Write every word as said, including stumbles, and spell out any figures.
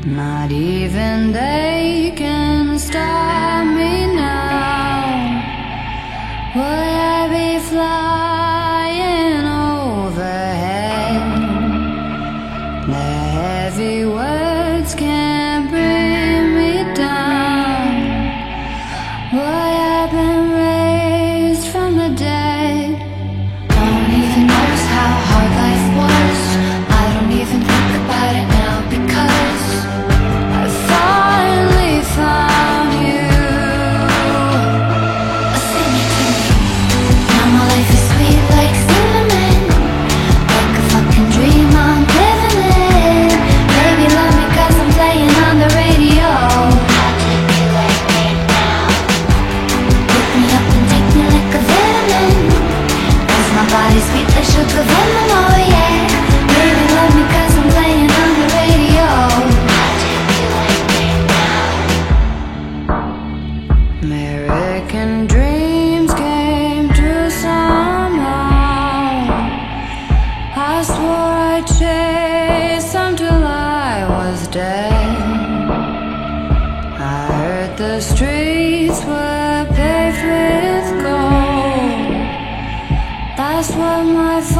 Not even they can stop me now. Would I be flying overhead? The heavy words can't bring me down. Boy, I've been raised from the dead. I don't even notice how hard life was. I don't even think about it now because I finally found you. Oh, sing it to me. Now my life is sweet like cinnamon, like a fucking dream I'm living in. Baby, love me 'cause I'm playing on the radio. I'll take you like right now. Pick me up and take me like a vitamin, 'cause my body's sweet like sugar venom, oh yeah. Baby, love me 'cause I'm playing on the radio. I'll take you like right now. American dreams came true somehow. I swore I'd chase them till I was dead. I heard the streets were paved with gold. That's what my